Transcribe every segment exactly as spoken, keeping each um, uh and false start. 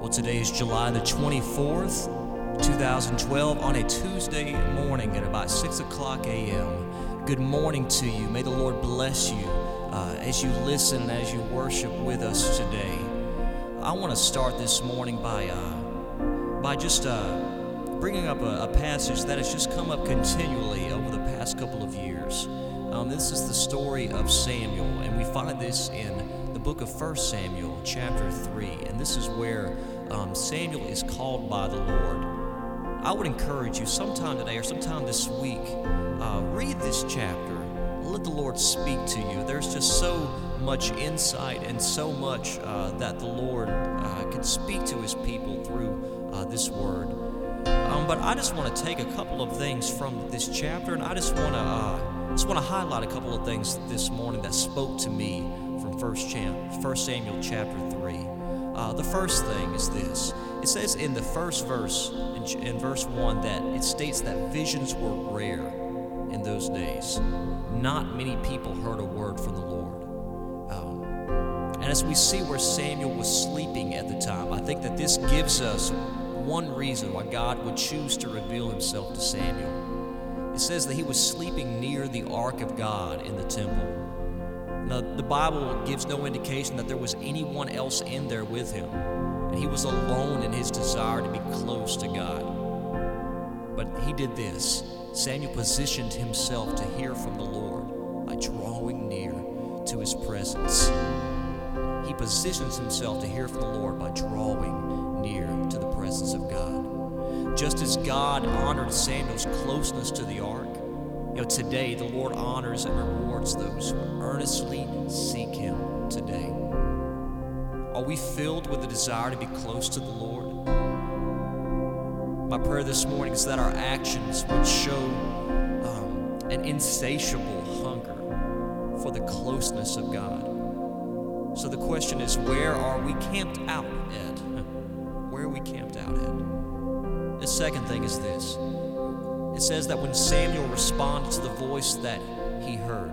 Today is July the twenty-fourth, two thousand twelve, on a Tuesday morning at about six o'clock a.m. Good morning to you. May the Lord bless you uh, as you listen and as you worship with us today. I want to start this morning by uh, by just uh, bringing up a, a passage that has just come up continually over the past couple of years. Um, this is the story of Samuel, and we find this in the book of First Samuel, chapter three, and this is where um, Samuel is called by the Lord. I would encourage you sometime today or sometime this week, uh, read this chapter. Let the Lord speak to you. There's just so much insight and so much uh, that the Lord uh, can speak to His people through uh, this word. Um, but I just want to take a couple of things from this chapter, and I just want to uh, just want to highlight a couple of things this morning that spoke to me from First Samuel chapter three. Uh, the first thing is this. It says in the first verse, in, in verse one, that it states that visions were rare in those days. Not many people heard a word from the Lord. Um, and as we see where Samuel was sleeping at the time, I think that this gives us one reason why God would choose to reveal Himself to Samuel. It says that he was sleeping near the ark of God in the temple. Now, the Bible gives no indication that there was anyone else in there with him, and he was alone in his desire to be close to God. But he did this. Samuel positioned himself to hear from the Lord by drawing near to His presence. He positions himself to hear from the Lord by drawing near to the presence of God. Just as God honored Samuel's closeness to the ark, you know, today the Lord honors and rewards those who earnestly seek Him today. Are we filled with a desire to be close to the Lord? My prayer this morning is that our actions would show um, an insatiable hunger for the closeness of God. So the question is, where are we camped out at? Where are we camped out at? The second thing is this. It says that when Samuel responded to the voice that he heard,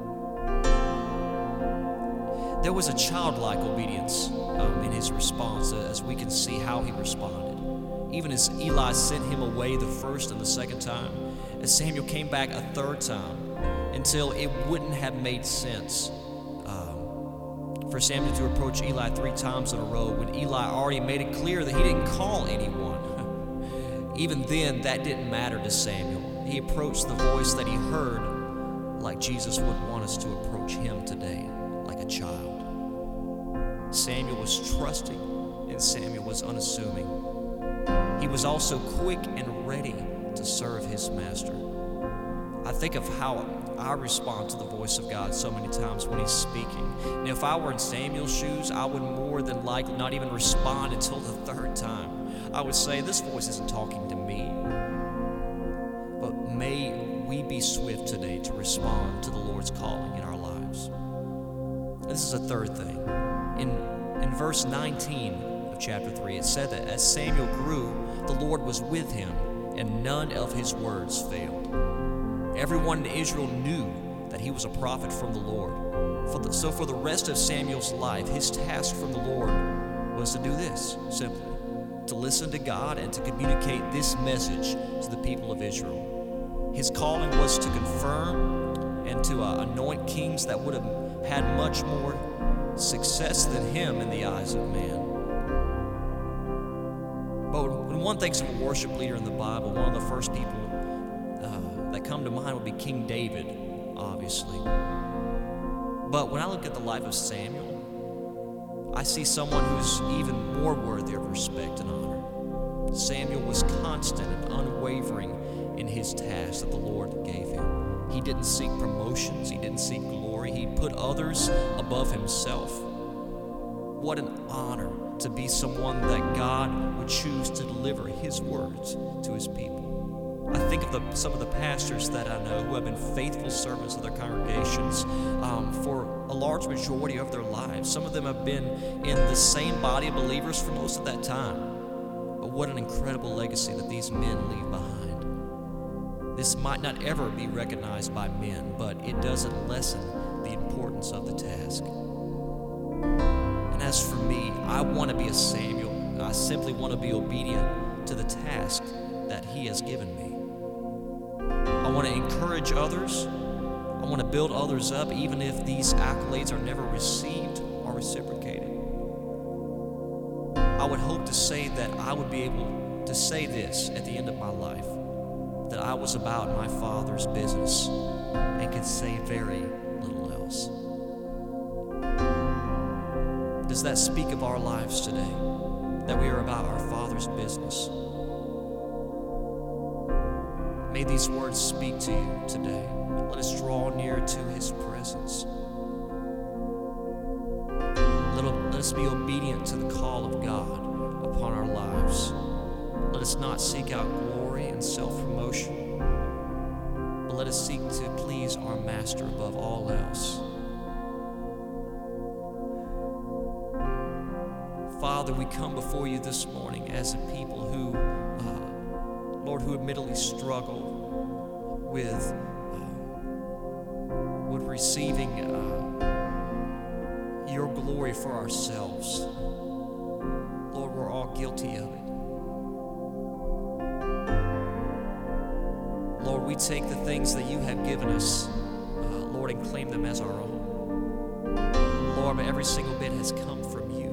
there was a childlike obedience um, in his response, as we can see how he responded. Even as Eli sent him away the first and the second time, as Samuel came back a third time, until it wouldn't have made sense um, for Samuel to approach Eli three times in a row when Eli already made it clear that he didn't call anyone. Even then, that didn't matter to Samuel. He approached the voice that he heard like Jesus would want us to approach Him today, like a child. Samuel was trusting, and Samuel was unassuming. He was also quick and ready to serve his master. I think of how I respond to the voice of God so many times when He's speaking. And if I were in Samuel's shoes, I would more than likely not even respond until the third time. I would say, this voice isn't talking to me. But may we be swift today to respond to the Lord's calling in our lives. And this is a third thing. In, in verse nineteen of chapter three, it said that as Samuel grew, the Lord was with him, and none of his words failed. Everyone in Israel knew that he was a prophet from the Lord. For the, so for the rest of Samuel's life, his task from the Lord was to do this, simply. To listen to God and to communicate this message to the people of Israel. His calling was to confirm and to uh, anoint kings that would have had much more success than him in the eyes of man. But when one thinks of a worship leader in the Bible, one of the first people uh, that come to mind would be King David, obviously. But when I look at the life of Samuel, I see someone who's even more worthy of respect and honor. Samuel was constant and unwavering in his task that the Lord gave him. He didn't seek promotions. He didn't seek glory. He put others above himself. What an honor to be someone that God would choose to deliver His words to His people. I think of the, some of the pastors that I know who have been faithful servants of their congregations um, for a large majority of their lives. Some of them have been in the same body of believers for most of that time. But what an incredible legacy that these men leave behind. This might not ever be recognized by men, but it doesn't lessen the importance of the task. And as for me, I want to be a Samuel. I simply want to be obedient to the task that He has given me. I want to encourage others. I want to build others up, even if these accolades are never received or reciprocated. I would hope to say that I would be able to say this at the end of my life, that I was about my Father's business and could say very little else. Does that speak of our lives today, that we are about our Father's business? May these words speak to you today. Let us draw near to His presence. Let, let us be obedient to the call of God upon our lives. Let us not seek out glory and self-promotion, but let us seek to please our Master above all else. Father, we come before you this morning as a people who, uh, Lord, who admittedly struggle with, uh, with receiving uh, your glory for ourselves. Lord, we're all guilty of it. Lord, we take the things that you have given us, uh, Lord, and claim them as our own. Lord, but every single bit has come from you.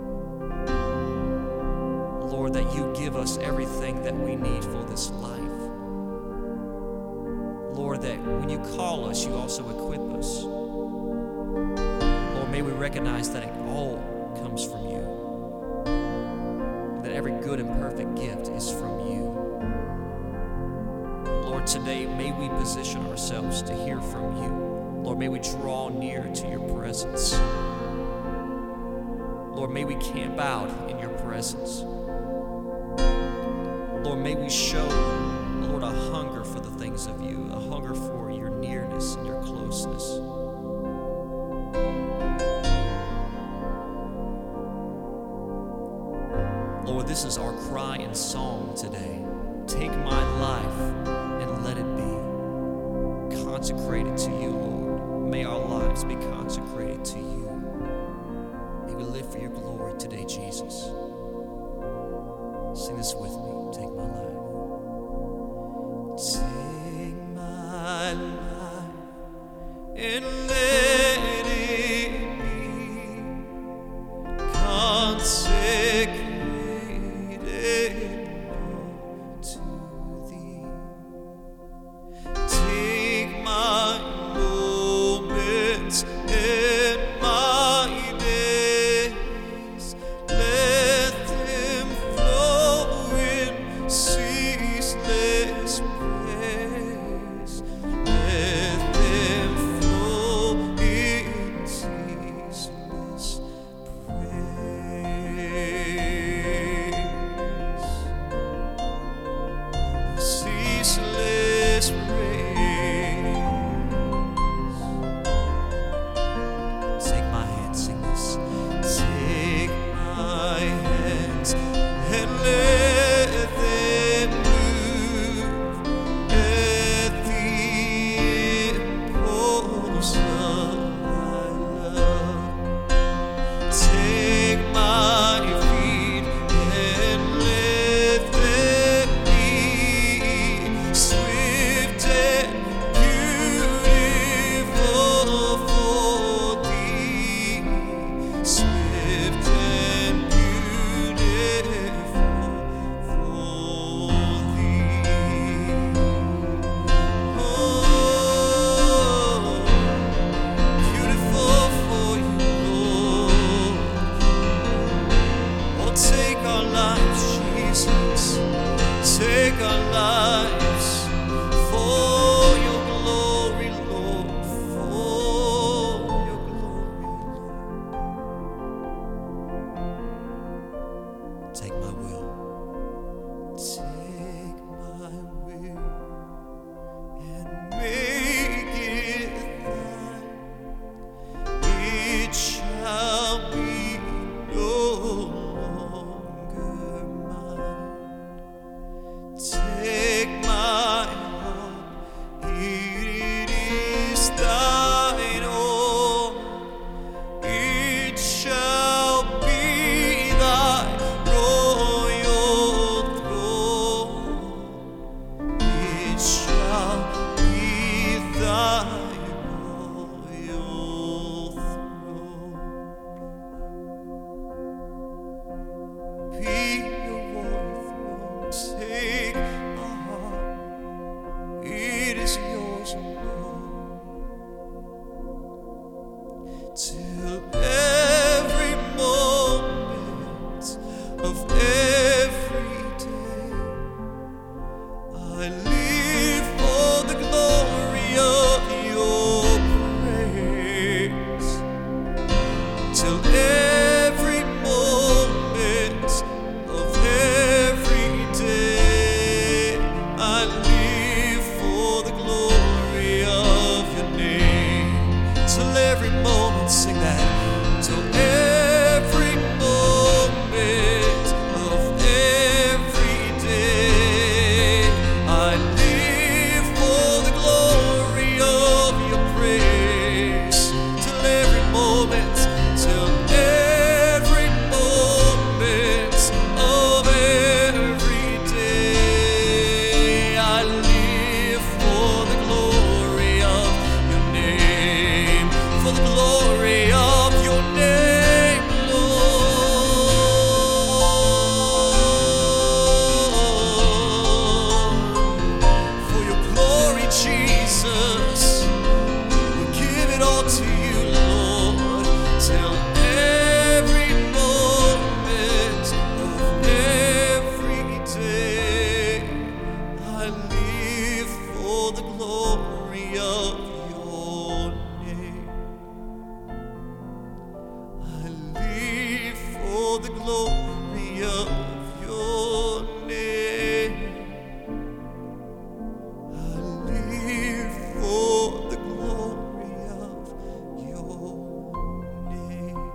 Lord, that you give us everything that we need for this life. Lord, that when you call us, you also equip us. Lord, may we recognize that it all comes from you. That every good and perfect gift is from you. Lord, today may we position ourselves to hear from you. Lord, may we draw near to your presence. Lord, may we camp out in your presence. Lord, may we show, Lord, a hunger for the things of you, a hunger for your nearness and your closeness. Lord, this is our cry and song today. Take my life and let it be consecrated to you, Lord. May our lives be consecrated to you. May we live for your glory today, Jesus. Sing this with me. Take my life. Take my life and let it be consecrated to thee. Take my moments and my days, let them flow in ceaseless praise. Let them flow in ceaseless praise. Ceaseless praise. till every moment of every day I live for the glory of your praise, till every moment of every day I live for the glory of your name, till every moment, sing that, till every moment of every day I live for the glory of your praise, till every moment, till every moment of every day I live for the glory of your name, for the glory of your name, Lord. For your glory, Jesus, we'll give it all to you, Lord, till every moment of every day I live for the glory of your name. I live for the glory of your name. I live for the glory of your name.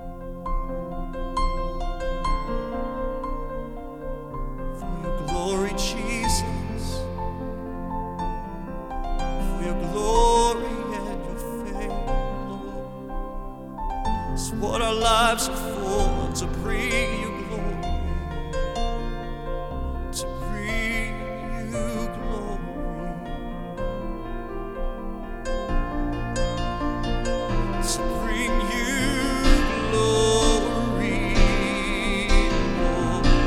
For your glory, Jesus, for your glory and your fame, Lord. It's what our lives are for, to bring you glory, to bring you glory, to bring you glory, Lord,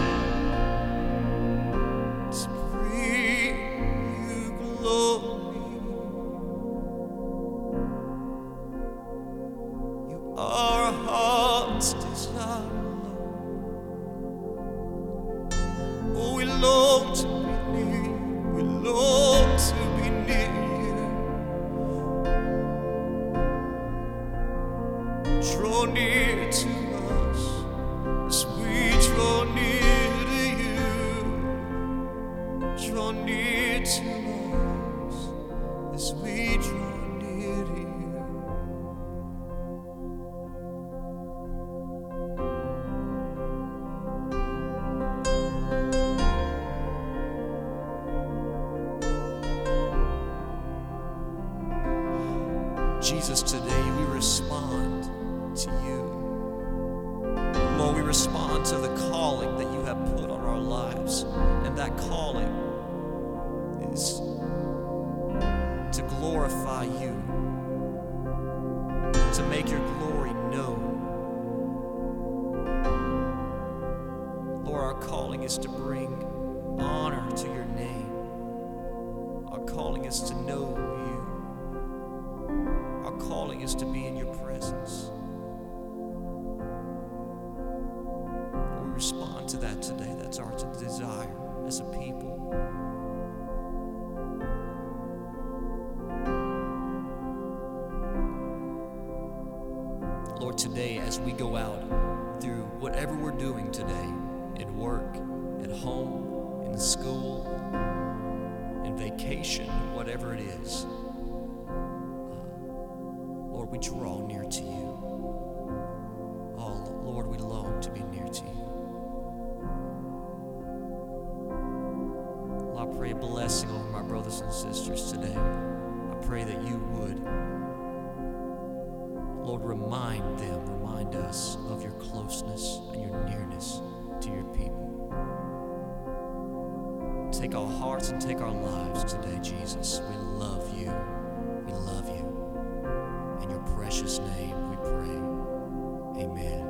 to bring you glory. You are our heart's desire, Lord. Oh, we long to be near you. We long to be near you. Draw near to us as we draw near to you. Draw near to us as we draw near to you. Jesus, today we respond to you. Lord, we respond to the calling that you have put on our lives. And that calling is to glorify you, to make your glory known. Lord, our calling is to bring honor to your name. Our calling is to know you. Our calling is to be in your presence. We respond to that today. That's our desire as a people. Lord, today as we go out through whatever we're doing today, at work, at home, in school, in vacation, whatever it is, Lord, we draw near to you. Oh, Lord, we long to be near to you. Lord, I pray a blessing over my brothers and sisters today. I pray that you would, Lord, remind them, remind us of your closeness and your nearness to your people. Take our hearts and take our lives today, Jesus. We love you. We love you. In your precious name we pray. Amen.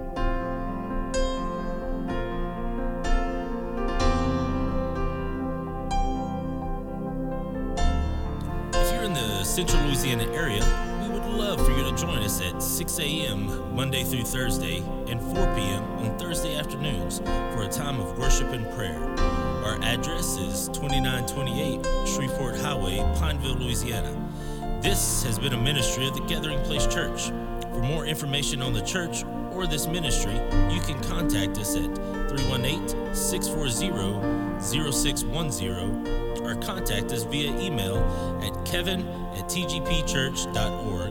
If you're in the Central Louisiana area, we would love for you to join us at six a.m. Monday through Thursday and four p.m. on Thursday afternoons for a time of worship and prayer. Our address is twenty-nine twenty-eight Shreveport Highway, Pineville, Louisiana. This has been a ministry of the Gathering Place Church. For more information on the church or this ministry, you can contact us at three one eight, six four zero, zero six one zero or contact us via email at kevin at t g p church dot org.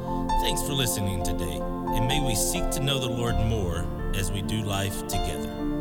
Thanks for listening today, and may we seek to know the Lord more as we do life together.